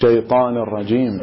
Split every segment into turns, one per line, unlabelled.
الشيطان الرجيم.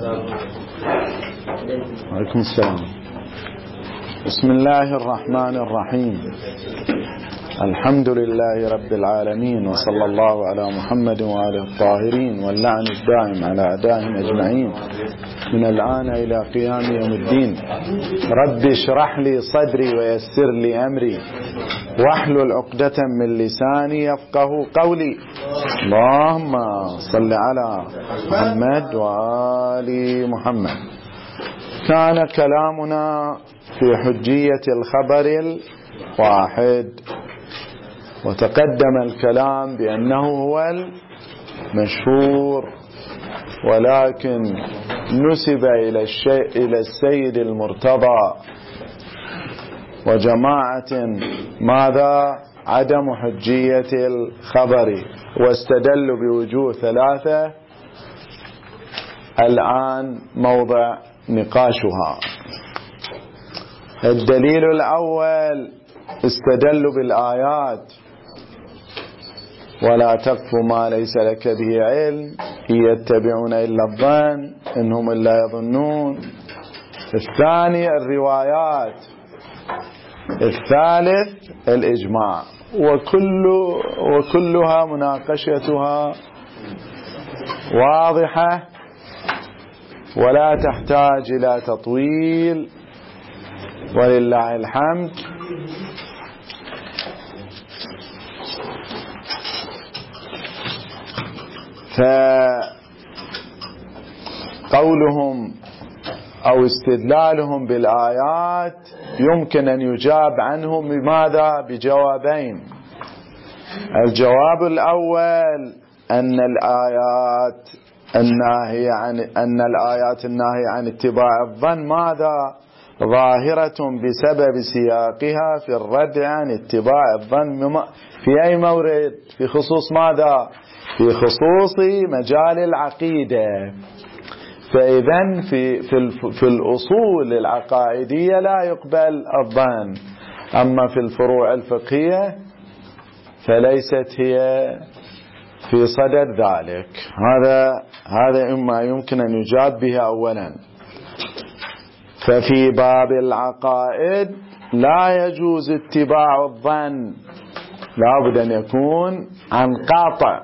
عليكم السلام. بسم الله الرحمن الرحيم. الحمد لله رب العالمين، وصلى الله على محمد وآله الطاهرين، واللعن الدائم على أعدائهم أجمعين من الآن إلى قيام يوم الدين. رب اشرح لي صدري ويسر لي أمري واحلل عقدة من لساني يفقه قولي. اللهم صل على محمد وآل محمد. كان كلامنا في حجية الخبر الواحد، وتقدم الكلام بأنه هو المشهور، ولكن نسب إلى السيد المرتضى وجماعة ماذا؟ عدم حجية الخبر، واستدلوا بوجوه ثلاثة الآن موضع نقاشها. الدليل الأول، استدلوا بالآيات: ولا تقف ما ليس لك به علم إن يتبعون إلا الظن إنهم إلا يظنون. الثاني الروايات. الثالث الإجماع. وكلها مناقشتها واضحة ولا تحتاج إلى تطويل ولله الحمد. فقولهم أو استدلالهم بالآيات يمكن أن يجاب عنهم بماذا؟ بجوابين. الجواب الأول أن الآيات الناهية عن اتباع الظن ماذا؟ ظاهرة بسبب سياقها في الرد عن اتباع الظن. في أي مورد؟ في خصوص ماذا؟ في خصوص مجال العقيدة. فإذن في الأصول العقائدية لا يقبل الظن، أما في الفروع الفقهية فليست هي في صدد ذلك. هذا ما يمكن أن يجاب به أولا. ففي باب العقائد لا يجوز اتباع الظن، لا بد أن يكون عن قاطع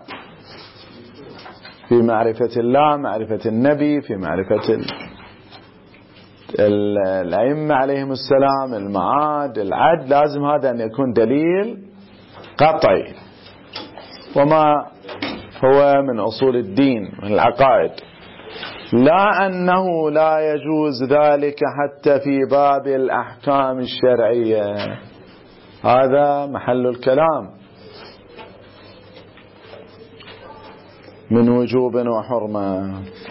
في معرفة الله، معرفة النبي، في معرفة الأئمة عليهم السلام، المعاد، العد. لازم هذا أن يكون دليل قطعي، وما هو من أصول الدين من العقائد. لا أنه لا يجوز ذلك حتى في باب الأحكام الشرعية. هذا محل الكلام من وجوب وحرمة.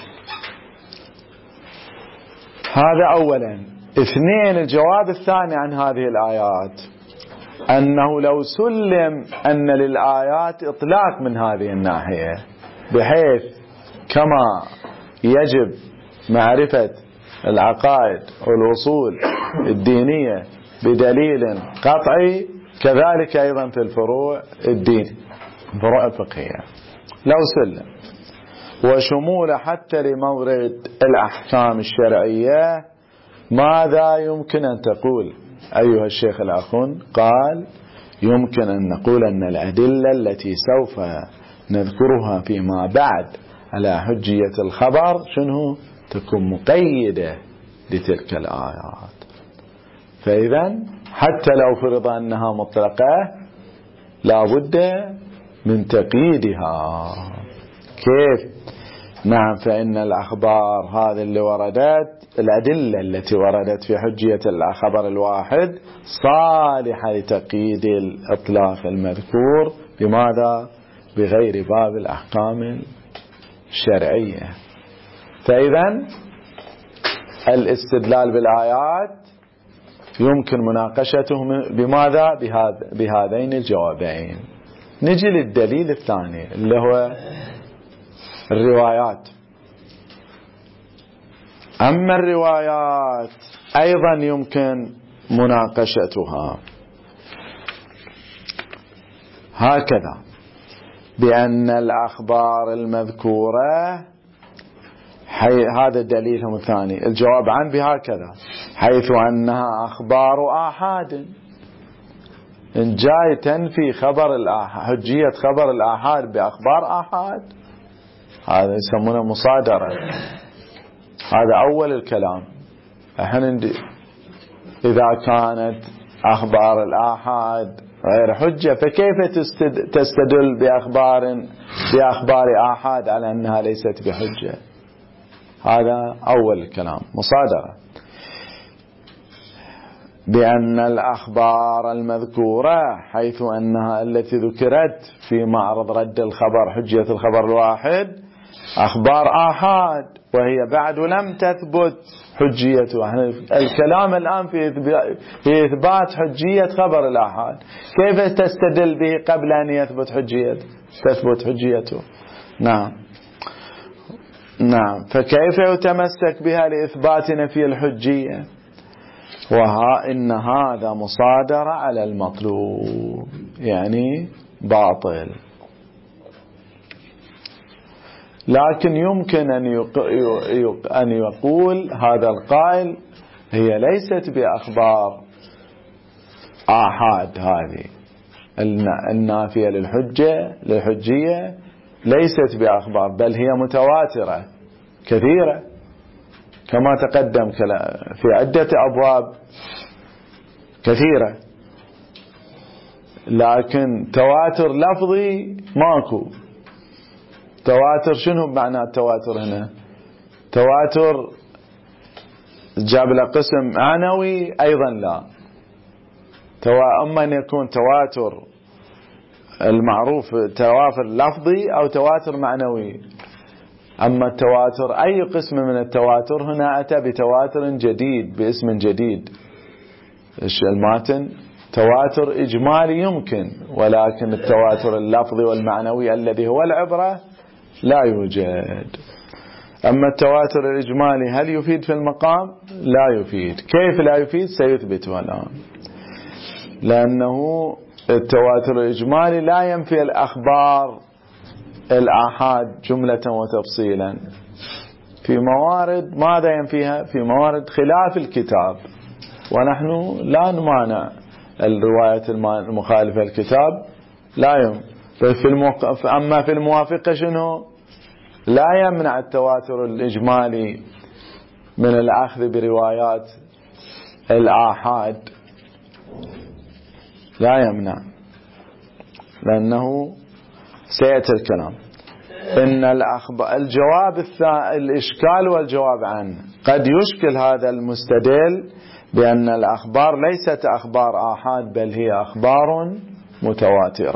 هذا أولا. اثنين، الجواب الثاني عن هذه الآيات أنه لو سلم أن للآيات إطلاق من هذه الناحية، بحيث كما يجب معرفة العقائد والأصول الدينية بدليل قطعي، كذلك أيضا في الفروع الدين، الفروع الفقهية لو سلم، وشمول حتى لمورد الأحكام الشرعية. ماذا يمكن أن تقول أيها الشيخ الأخون؟ قال: يمكن أن نقول أن الأدلة التي سوف نذكرها فيما بعد على حجية الخبر شنو؟ تكون مقيدة لتلك الآيات. فإذا حتى لو فرض أنها مطلقة لا بد من تقييدها. كيف؟ نعم، فإن الأخبار هذه اللي وردت، الأدلة التي وردت في حجية الخبر الواحد صالحة لتقييد الإطلاق المذكور بماذا؟ بغير باب الأحكام الشرعية. فإذا الاستدلال بالآيات يمكن مناقشته بماذا؟ بهذين الجوابين. نجي للدليل الثاني اللي هو الروايات. أما الروايات أيضا يمكن مناقشتها هكذا: بأن الأخبار المذكورة هذا دليلهم الثاني. الجواب عن بهكذا حيث أنها أخبار آحاد، إن جاي تنفي خبر الآحاد، حجية خبر الآحاد بأخبار آحاد، هذا يسمونه مصادرة. هذا أول الكلام. احنا إذا كانت أخبار الآحاد غير حجة فكيف تستدل بأخبار آحاد على أنها ليست بحجة؟ هذا أول الكلام، مصادرة. بأن الأخبار المذكورة حيث أنها التي ذكرت في معرض رد الخبر حجية الخبر الواحد أخبار آحاد، وهي بعد لم تثبت حجيتها. الكلام الآن في إثبات حجية خبر الآحاد، كيف تستدل به قبل أن تثبت حجيته؟ نعم. فكيف يتمسك بها لإثبات نفي الحجية؟ إن هذا مصادرة على المطلوب، يعني باطل. لكن يمكن أن يقول هذا القائل هي ليست بأخبار آحاد، هذه النافية للحجية ليست بأخبار، بل هي متواترة كثيرة كما تقدم في عدة أبواب كثيرة. لكن تواتر لفظي ماكو. تواتر شنو بمعنى التواتر هنا؟ تواتر جاب له قسم معنوي أيضا لا. أما أن يكون تواتر المعروف تواتر لفظي أو تواتر معنوي. أما التواتر أي قسم من التواتر هنا أتى بتواتر جديد باسم جديد. الماتن تواتر إجمالي يمكن، ولكن التواتر اللفظي والمعنوي الذي هو العبرة لا يوجد. أما التواتر الإجمالي هل يفيد في المقام؟ لا يفيد. كيف لا يفيد؟ سيثبته الآن. لأنه التواتر الإجمالي لا ينفي الأخبار الآحاد جملة وتفصيلا. في موارد ماذا ينفيها؟ في موارد خلاف الكتاب، ونحن لا نمانع الرواية المخالفة الكتاب لا أما في الموافقة شنو؟ لا يمنع التواتر الإجمالي من الأخذ بروايات الآحاد، لا يمنع، لأنه سيأتي الكلام. إن الجواب الإشكال والجواب عنه قد يشكل هذا المستدل بأن الأخبار ليست أخبار آحاد بل هي أخبار متواترة.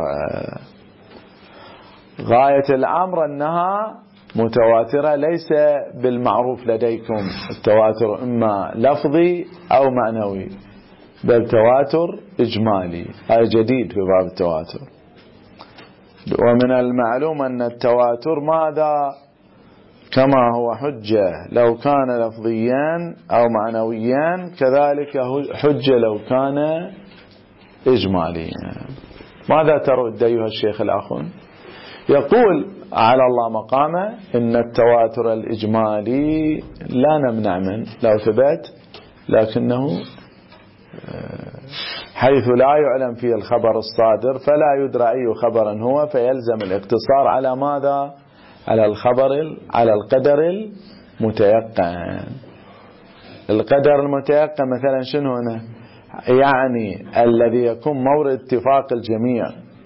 غاية الأمر أنها متواترة، ليس بالمعروف لديكم التواتر إما لفظي أو معنوي، بل تواتر إجمالي. هذا جديد في باب التواتر. ومن المعلوم أن التواتر ماذا؟ كما هو حجة لو كان لفظيا أو معنويا، كذلك حجة لو كان إجماليا. ماذا ترد أيها الشيخ الأخ؟ يقول على الله مقامه إن التواتر الإجمالي لا نمنع منه لو ثبت، لكنه حيث لا يعلم فيه الخبر الصادر فلا يدرى أي خبر هو، فيلزم الاقتصار على ماذا؟ على القدر المتيقن. القدر المتيقن مثلا شنو هنا؟ يعني الذي يكون مورد اتفاق الجميع،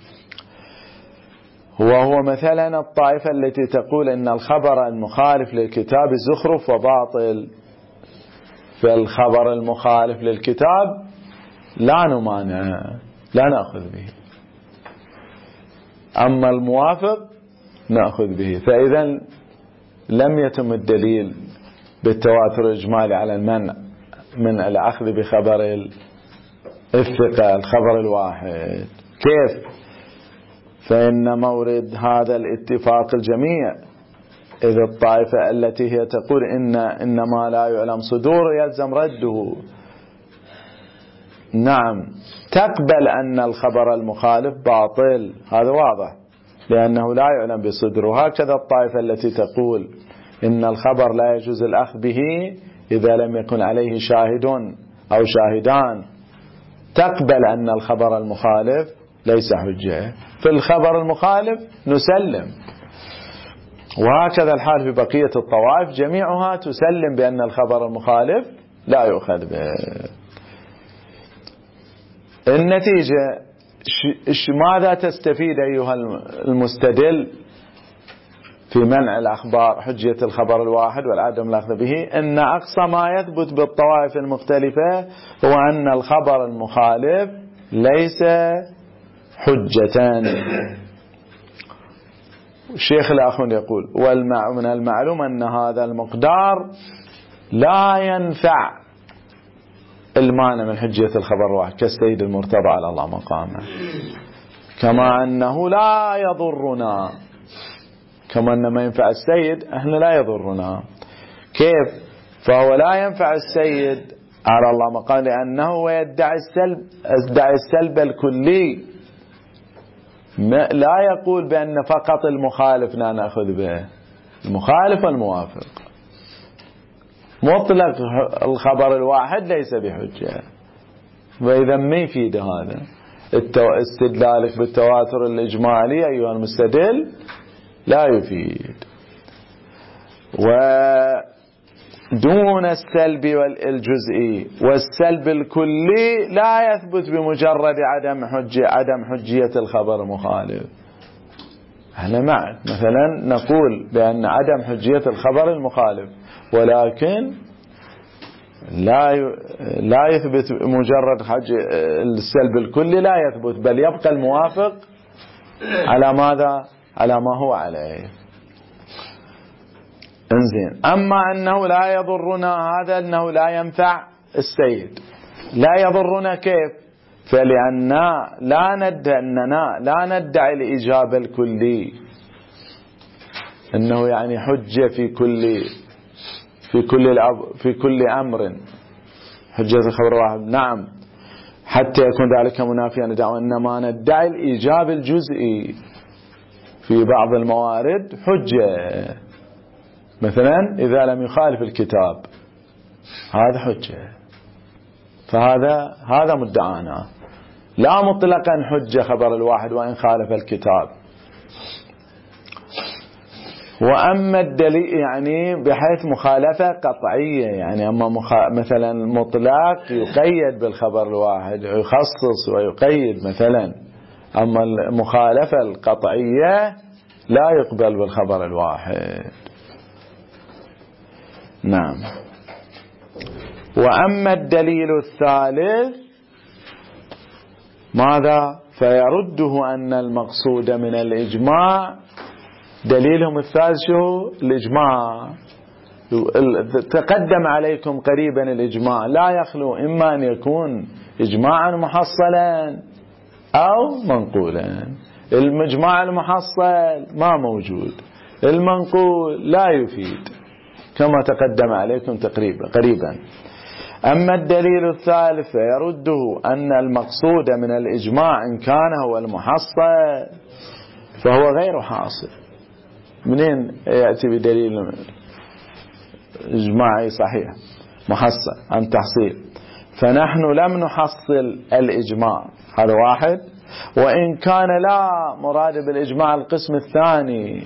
وهو مثلا الطائفة التي تقول إن الخبر المخالف للكتاب زخرف وباطل، فالخبر المخالف للكتاب لا نمانع، لا نأخذ به، أما الموافق نأخذ به. فإذا لم يتم الدليل بالتواتر الإجمالي على المنع من الأخذ بخبر الثقة الخبر الواحد. كيف؟ فإن مورد هذا الاتفاق الجميع، إذا الطائفة التي هي تقول إن ما لا يعلم صدور يلزم رده، نعم تقبل أن الخبر المخالف باطل، هذا واضح لأنه لا يعلم بصدره. وهكذا الطائفة التي تقول إن الخبر لا يجوز الأخذ به إذا لم يكن عليه شاهد أو شاهدان، تقبل أن الخبر المخالف ليس حجة، في الخبر المخالف نسلم. وهكذا الحال في بقية الطوائف جميعها تسلم بأن الخبر المخالف لا يؤخذ به. النتيجة ماذا تستفيد أيها المستدل في منع الأخبار حجية الخبر الواحد والعدم الأخذ به؟ إن أقصى ما يثبت بالطوائف المختلفة هو أن الخبر المخالف ليس حجة. الشيخ الآخر يقول ومن المعلوم أن هذا المقدار لا ينفع المانع من حجية الخبر الواحد كالسيد المرتضى على الله مقامه، كما أنه لا يضرنا، كما أن ما ينفع السيد احنا لا يضرنا. كيف؟ فهو لا ينفع السيد على الله مقامه لأنه يدعي السلب الكلي، لا يقول بأن فقط المخالف لا نأخذ به، المخالف والموافق. مطلق الخبر الواحد ليس بحجة، وإذا ما يفيد هذا استدلالك بالتواتر الإجمالي أيها المستدل لا يفيد. ودون السلب الجزئي والسلب الكلي لا يثبت بمجرد عدم حجية الخبر المخالف. احنا معك مثلا نقول بأن عدم حجية الخبر المخالف، ولكن لا يثبت مجرد السلب الكلي، لا يثبت، بل يبقى الموافق على ماذا؟ على ما هو عليه. انزين. أما أنه لا يضرنا، هذا أنه لا ينفع السيد، لا يضرنا كيف؟ فلأننا لا ندعي الإجابة الكلي، أنه يعني حجة في كل أمر، حجة الخبر واحد. نعم، حتى يكون ذلك منافيا لدعوى، إنما ندعي الإيجاب الجزئي في بعض الموارد حجة، مثلا إذا لم يخالف الكتاب هذا حجة، فهذا مدعانا، لا مطلقا حجة خبر الواحد وإن خالف الكتاب. وأما الدليل يعني بحيث مخالفة قطعية، يعني أما مثلا مطلق يقيد بالخبر الواحد، يخصص ويقيد مثلا، أما المخالفة القطعية لا يقبل بالخبر الواحد. نعم. وأما الدليل الثالث ماذا؟ فيرده أن المقصود من الإجماع، دليلهم الثالث شو؟ الإجماع. تقدم عليكم قريبا الإجماع لا يخلو إما أن يكون إجماعا محصلا أو منقولا. المجمع المحصل ما موجود، المنقول لا يفيد، كما تقدم عليكم قريبا. أما الدليل الثالث فيرده أن المقصود من الإجماع إن كان هو المحصل فهو غير حاصل. منين يأتي بدليل إجماعي صحيح محصل عن تحصيل؟ فنحن لم نحصل الإجماع، هذا واحد. وإن كان لا مراد بالإجماع القسم الثاني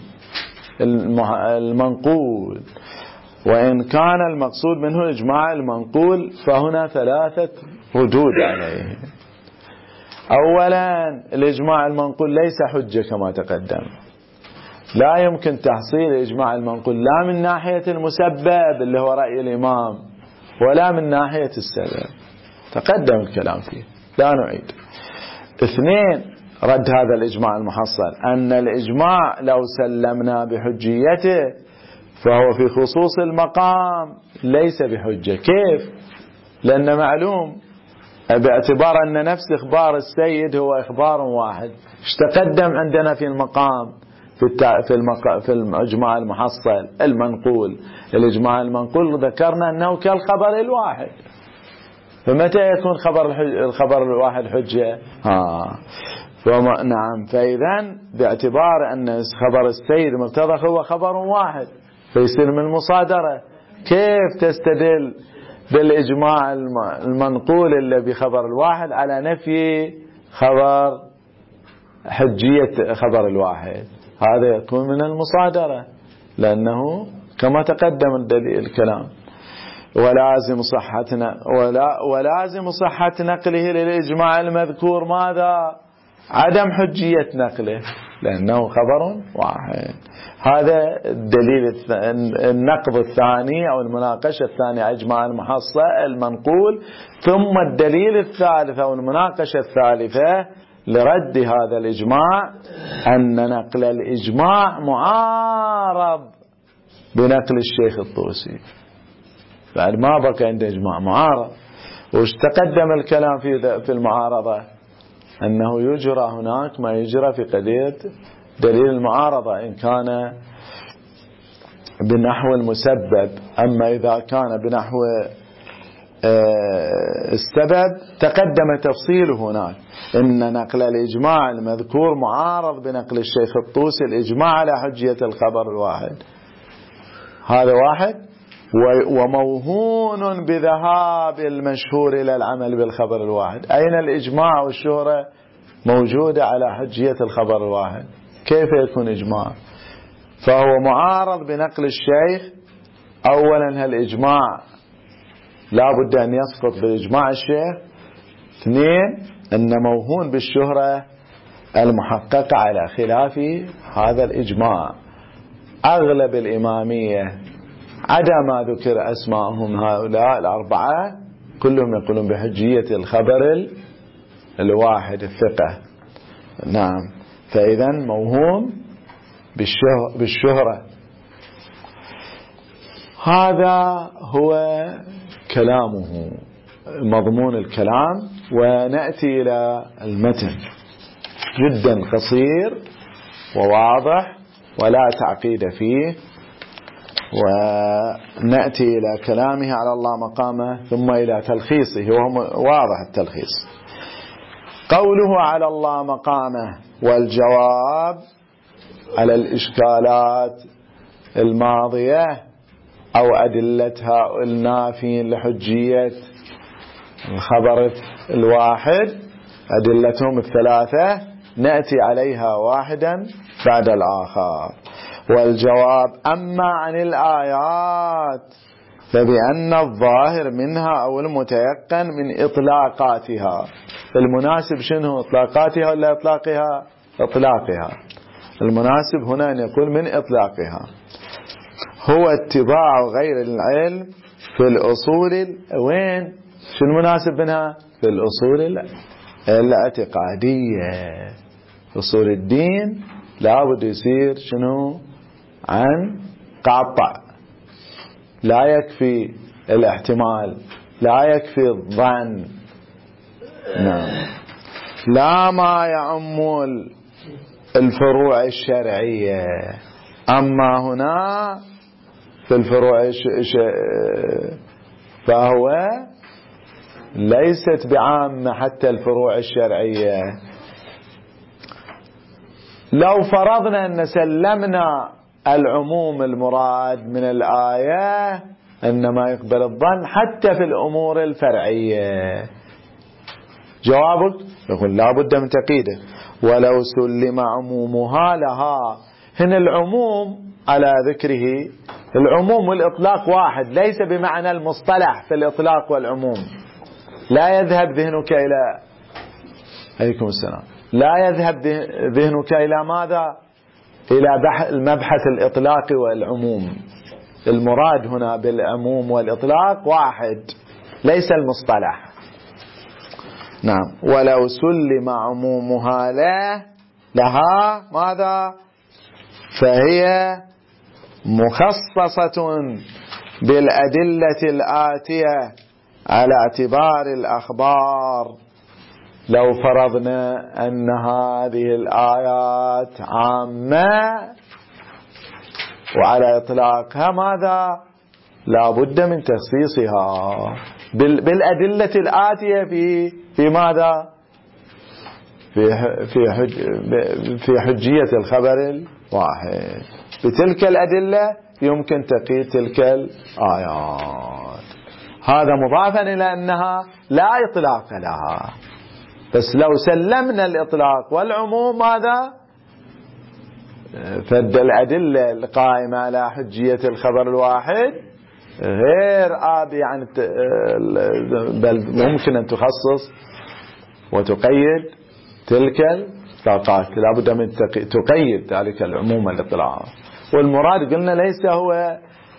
المنقول، وإن كان المقصود منه الإجماع المنقول فهنا ثلاثة ردود عليه. أولا، الإجماع المنقول ليس حجة كما تقدم، لا يمكن تحصيل الإجماع المنقول لا من ناحية المسبب اللي هو رأي الإمام ولا من ناحية السبب، تقدم الكلام فيه لا نعيد. اثنين، رد هذا الإجماع المحصل أن الإجماع لو سلمنا بحجيته فهو في خصوص المقام ليس بحجة. كيف؟ لأن معلوم باعتبار أن نفس إخبار السيد هو إخبار واحد، اشتقدم عندنا في المقام في الإجماع المحصل المنقول. الإجماع المنقول ذكرنا أنه كالخبر الواحد، فمتى يكون الخبر الواحد حجة؟ نعم. فإذا باعتبار أن خبر السيد مرتضى هو خبر واحد فيصير من المصادرة. كيف تستدل بالإجماع المنقول اللي بخبر الواحد على نفي حجية خبر الواحد؟ هذا يكون من المصادرة، لأنه كما تقدم الدليل الكلام. ولازم صحة نقله للإجماع المذكور ماذا؟ عدم حجية نقله، لأنه خبر واحد. هذا الدليل النقض الثاني أو المناقشة الثانية، إجماع المحصة المنقول. ثم الدليل الثالث أو المناقشة الثالثة لرد هذا الإجماع، أن نقل الإجماع معارض بنقل الشيخ الطوسي، بعد ما بقى عند إجماع معارض. وش تقدم الكلام في المعارضة؟ أنه يجرى هناك ما يجرى في قضية دليل المعارضة إن كان بنحو المسبب. أما إذا كان بنحو السبب تقدم تفصيله هناك، إن نقل الإجماع المذكور معارض بنقل الشيخ الطوسي الإجماع على حجية الخبر الواحد. هذا واحد. وموهون بذهاب المشهور إلى العمل بالخبر الواحد. أين الإجماع والشهرة موجودة على حجية الخبر الواحد؟ كيف يكون إجماع؟ فهو معارض بنقل الشيخ. أولا هالإجماع لا بد أن يسقط بإجماع الشيخ. اثنين، أن موهون بالشهرة المحققة على خلاف هذا الإجماع. أغلب الإمامية عدا ما ذكر أسماءهم هؤلاء الأربعة كلهم يقولون بحجية الخبر الواحد الثقة. نعم. فإذا موهوم بالشهرة. هذا هو كلامه، مضمون الكلام. ونأتي إلى المتن، جدا قصير وواضح ولا تعقيد فيه. ونأتي إلى كلامه على الله مقامه، ثم إلى تلخيصه، وهو واضح التلخيص. قوله على الله مقامه والجواب على الإشكالات الماضية أو أدلتها النافين لحجية الخبر الواحد، أدلتهم الثلاثة نأتي عليها واحدا بعد الآخر. والجواب أما عن الآيات فبأن الظاهر منها أو المتيقن من إطلاقاتها. المناسب شنو؟ إطلاقاتها ولا إطلاقها؟ إطلاقها. المناسب هنا أن يقول من إطلاقها. هو اتباع غير العلم في الأصول. وين؟ شنو المناسب منها؟ في الأصول الاعتقادية. أصول الدين لابد يصير شنو؟ عن قطع. لا يكفي الاحتمال، لا يكفي الظن. نعم. لا ما يعم الفروع الشرعية. أما هنا في الفروع فهو ليست بعامة حتى الفروع الشرعية. لو فرضنا أن سلمنا العموم المراد من الآية إنما يقبل الظن حتى في الأمور الفرعية، جوابك يقول لا بد من تقييده. ولو سلم عمومها لها. هنا العموم على ذكره، العموم والإطلاق واحد، ليس بمعنى المصطلح في الإطلاق والعموم. لا يذهب ذهنك إلى عليكم السلام، لا يذهب ذهنك إلى ماذا؟ إلى المبحث الإطلاق والعموم. المراد هنا بالعموم والإطلاق واحد، ليس المصطلح. نعم. ولو سلم عمومها لها ماذا؟ فهي مخصصة بالأدلة الآتية على اعتبار الأخبار. لو فرضنا أن هذه الآيات عامة وعلى إطلاقها ماذا؟ لا بد من تخصيصها بالأدلة الآتية في ماذا؟ في حجية الخبر الواحد. بتلك الأدلة يمكن تقييد تلك الآيات. هذا مضافا إلى أنها لا إطلاق لها. بس لو سلمنا الإطلاق والعموم ماذا؟ فالأدلة القائمة على حجية الخبر الواحد غير يعني بل ممكن أن تخصص وتقيد تلك الطاقات. لابد من تقيد ذلك العموم الإطلاق. والمراد قلنا ليس هو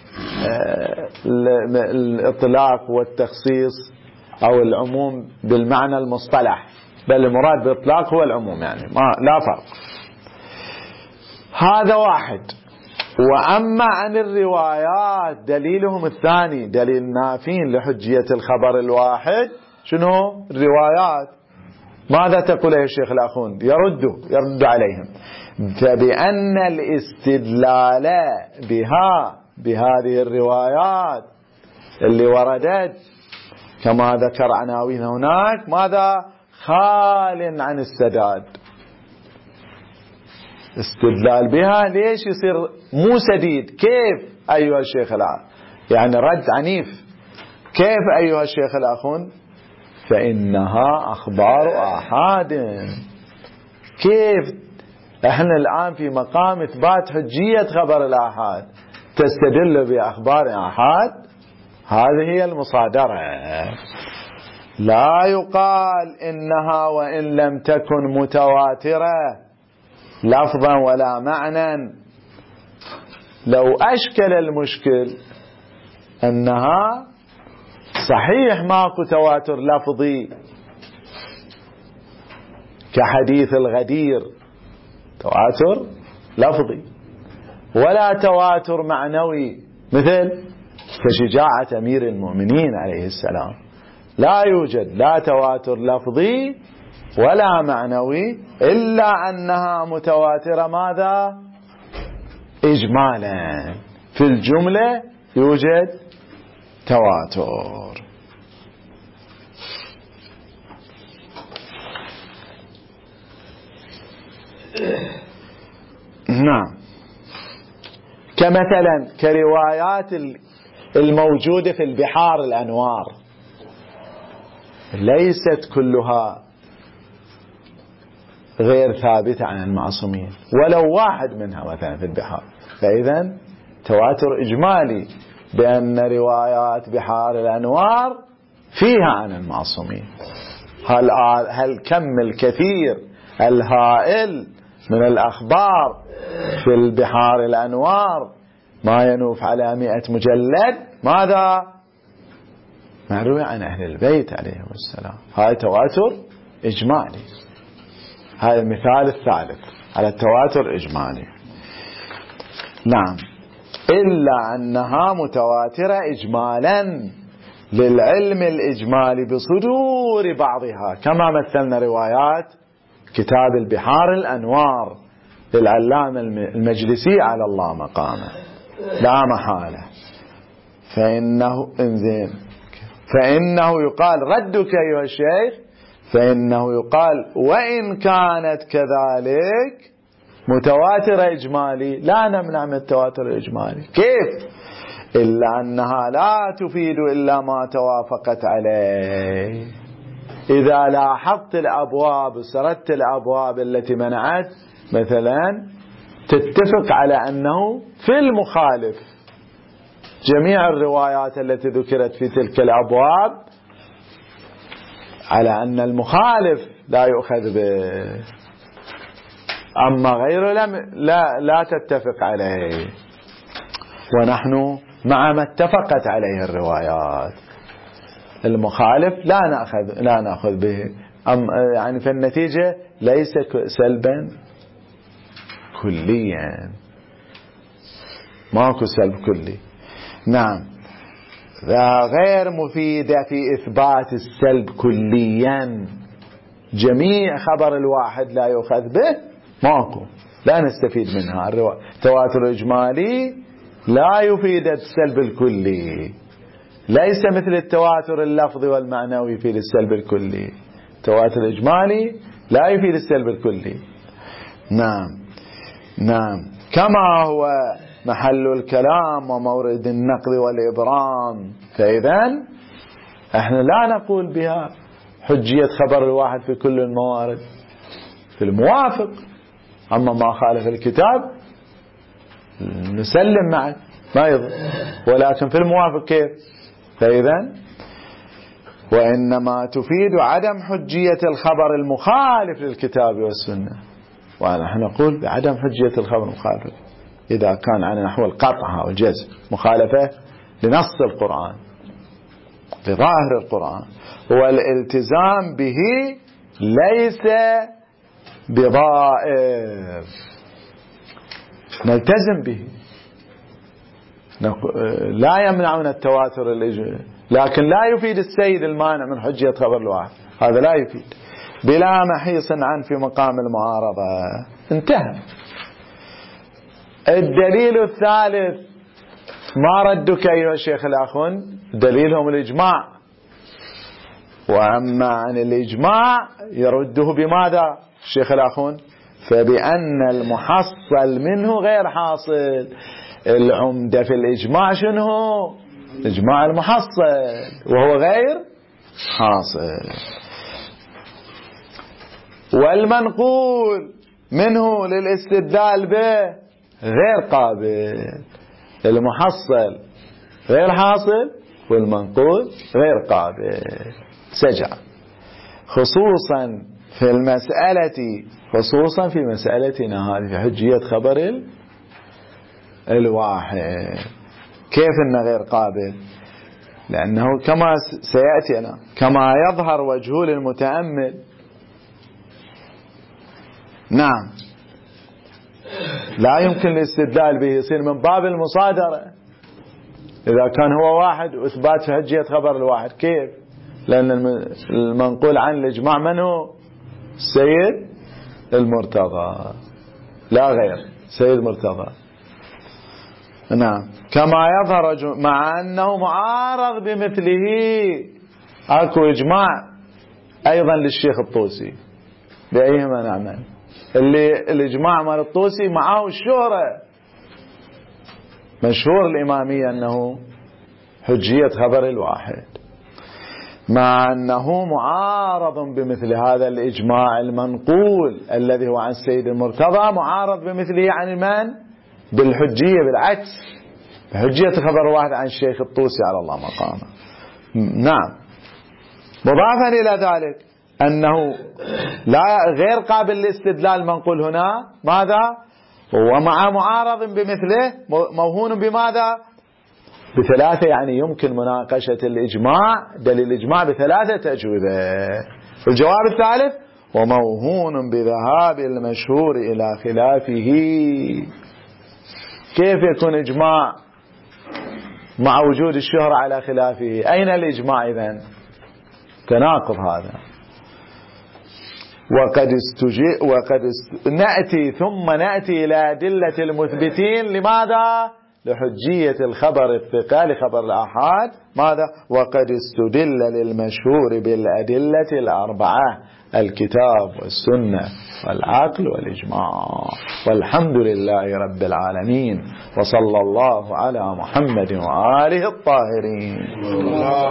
الإطلاق والتخصيص أو العموم بالمعنى المصطلح، بل المراد بالإطلاق هو العموم، يعني لا فرق. هذا واحد. وأما عن الروايات دليلهم الثاني، دليل نافين لحجية الخبر الواحد، شنو الروايات؟ ماذا تقول يا شيخ الأخون؟ يرد عليهم فبأن الاستدلال بهذه الروايات اللي وردت كما ذكر عناوين هناك ماذا؟ خال عن السداد. استدلال بها ليش يصير مو سديد؟ كيف أيها الشيخ الأخون؟ يعني رد عنيف. كيف أيها الشيخ الأخون؟ فإنها أخبار آحاد. كيف احنا الآن في مقام إثبات حجية خبر الآحاد تستدل بأخبار آحاد؟ هذه هي المصادرة. لا يقال إنها وإن لم تكن متواترة لفظا ولا معنى. لو أشكل المشكل أنها صحيح ماكو تواتر لفظي كحديث الغدير، تواتر لفظي، ولا تواتر معنوي مثل كشجاعة أمير المؤمنين عليه السلام، لا يوجد لا تواتر لفظي ولا معنوي، إلا أنها متواترة ماذا؟ إجمالا. في الجملة يوجد تواتر. نعم. كمثلا كروايات الموجودة في البحار الأنوار، ليست كلها غير ثابتة عن المعصومين، ولو واحد منها مثلا في البحار، فإذا تواتر إجمالي بأن روايات بحار الأنوار فيها عن المعصومين. هل كم الكثير الهائل من الأخبار في البحار الأنوار ما ينوف على 100 مجلد ماذا؟ مروي عن أهل البيت عليهم السلام. هذا تواتر إجمالي. هذا المثال الثالث على التواتر إجمالي. نعم. إلا أنها متواترة إجمالا للعلم الإجمالي بصدور بعضها، كما مثلنا روايات كتاب البحار الأنوار للعلامة المجلسي على الله مقامه لا محالة. فإنه يقال ردك أيها الشيخ، فإنه يقال وإن كانت كذلك متواترة إجمالي، لا نمنع من التواتر الإجمالي. كيف؟ إلا أنها لا تفيد إلا ما توافقت عليه. إذا لاحظت الأبواب سردت الأبواب التي منعت مثلا تتفق على أنه في المخالف جميع الروايات التي ذكرت في تلك الأبواب على أن المخالف لا يؤخذ به، أما غيره لا تتفق عليه. ونحن مع ما اتفقت عليه الروايات المخالف لا نأخذ به. يعني في النتيجة ليس سلبا كليا، ماكو سلب كلي. نعم. غير مفيدة في إثبات السلب كليا. جميع خبر الواحد لا يؤخذ به ماكو، لا نستفيد منها. التواتر الإجمالي لا يفيد السلب الكلي، ليس مثل التواتر اللفظي والمعنوي في السلب الكلي. التواتر الإجمالي لا يفيد السلب الكلي. نعم. كما هو محل الكلام ومورد النقد والإبرام. فإذا احنا لا نقول بها حجية خبر الواحد في كل الموارد، في الموافق. أما ما خالف الكتاب نسلم معه ما يضر، ولكن في الموافق كيف؟ فإذا وإنما تفيد عدم حجية الخبر المخالف للكتاب والسنة، ونحن نقول بعدم حجية الخبر المخالف إذا كان عن نحو القطع والجزم، مخالفة لنص القرآن لظاهر القرآن، والالتزام به ليس بضائر، نلتزم به، لا يمنعنا التواتر لكن لا يفيد السيد المانع من حجية خبر الواحد، هذا لا يفيد بلا محيص عن في مقام المعارضة. انتهى. الدليل الثالث ما ردك أيها الشيخ الأخون؟ دليلهم الإجماع، وأما عن الإجماع يرده بماذا الشيخ الأخون؟ فبأن المحصل منه غير حاصل. العمدة في الإجماع شنو؟ إجماع المحصل وهو غير حاصل، والمنقول منه للاستدلال به غير قابل. المحصل غير حاصل والمنقول غير قابل. سجع خصوصا في المسألة، خصوصا في مسألتنا هذه في حجية خبر الواحد. كيف انه غير قابل؟ لأنه كما سيأتي أنا كما يظهر وجهه للمتأمل. نعم، لا يمكن الاستدلال به، يصير من باب المصادرة إذا كان هو واحد وإثبات حجية خبر الواحد. كيف؟ لأن المنقول عن الإجماع من هو؟ السيد المرتضى لا غير، سيد مرتضى. نعم، كما يظهر مع أنه معارض بمثله. أكو إجماع أيضا للشيخ الطوسي، بأيهما نعمل؟ اللي الإجماع مال الطوسي معه الشهرة، مشهور الإمامية أنه حجية خبر الواحد، مع أنه معارض بمثل هذا الإجماع المنقول الذي هو عن السيد المرتضى، معارض بمثله عن من؟ بالحجية، بالعكس، حجية خبر واحد عن الشيخ الطوسي على الله مقامه. نعم، مضافا إلى ذلك أنه لا غير قابل للاستدلال منقول هنا ماذا؟ ومع معارض بمثله موهون بماذا؟ بثلاثة، يعني يمكن مناقشة الإجماع، دليل الإجماع بثلاثة أجوبة. الجواب الثالث وموهون بذهاب المشهور إلى خلافه. كيف يكون إجماع مع وجود الشهرة على خلافه؟ أين الإجماع إذن؟ تناقض هذا. نأتي ثم نأتي إلى أدلة المثبتين لماذا؟ لحجية الخبر الثقة لخبر الآحاد. ماذا؟ وقد استدل للمشهور بالأدلة الأربعة: الكتاب والسنة والعقل والإجماع. والحمد لله رب العالمين، وصلى الله على محمد وآله الطاهرين.